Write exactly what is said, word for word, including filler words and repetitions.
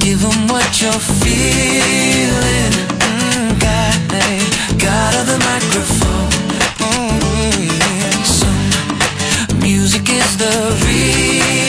Give them what you're feeling. Mm, got, got the microphone. Mm, some music is the real.